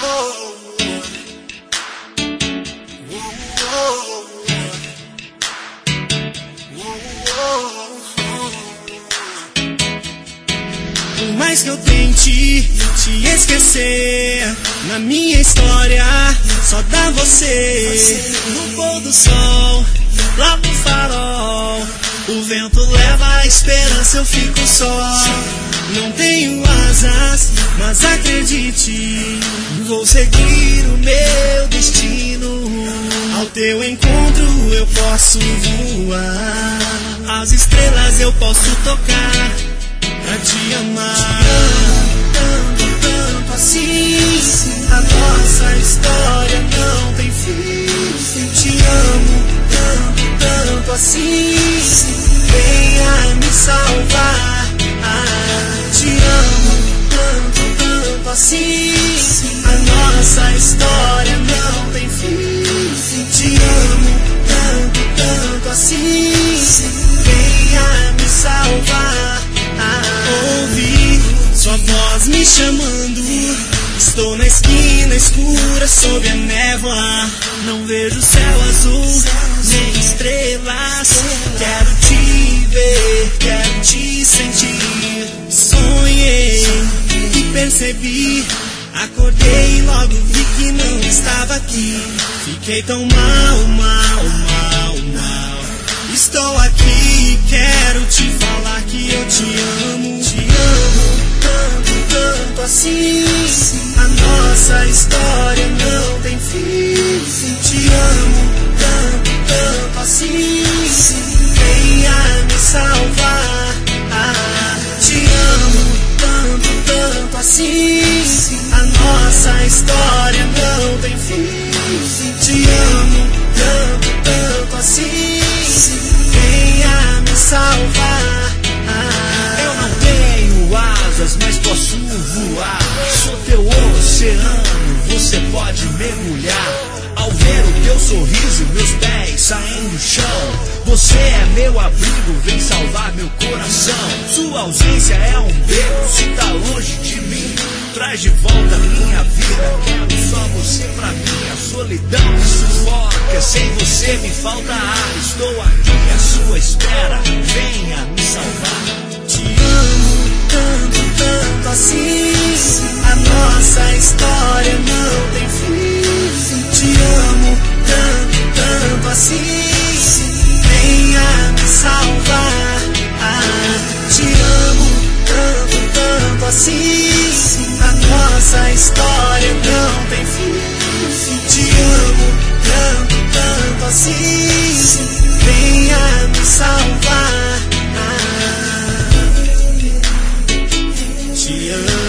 Por mais que eu tente te esquecer, na minha história só dá você. No pôr do sol, lá no farol, o vento leva a esperança, eu fico só. Não tenho asas, mas acredite, vou seguir o meu destino. Ao teu encontro eu posso voar, as estrelas eu posso tocar pra te amar. Tanto, tanto assim, a nossa história não tem fim. Te amo tanto, tanto assim, venha me salvar. Te amo tanto, tanto assim, a nossa história não tem fim. Te amo tanto, tanto assim, venha me salvar. Ouvi sua voz me chamando, estou na esquina escura sob a névoa. Não vejo céu azul, nem estrelas. Quero te ver, quero te sentir. Sonhei e percebi, acordei e logo vi que não estava aqui. Fiquei tão mal, mal, mal, mal. Estou aqui e quero te falar que eu te amo. Te amo tanto, tanto assim, a nossa história não tem fim. Te amo tanto, tanto assim, venha me salvar. Te amo tanto, tanto assim, a nossa história não tem fim. Te amo tanto, tanto assim, venha me salvar. Eu não tenho asas, mas posso voar. Sou teu oceano, você pode mergulhar. Ao ver o teu sorriso, meus pés saem do chão. Você é meu abrigo, vem salvar meu coração. Sua ausência é um beco, se tá longe de mim, traz de volta minha vida. Quero só você pra mim, a solidão me sufoca. Sem você me falta ar, estou aqui à sua espera, venha me salvar. Te amo tanto, tanto assim, a nossa história não tem fim. Te amo tanto, tanto assim, venha me salvar. Te amo tanto, tanto assim, a nossa história não tem fim. Te amo tanto, tanto assim, venha me salvar. Te amo.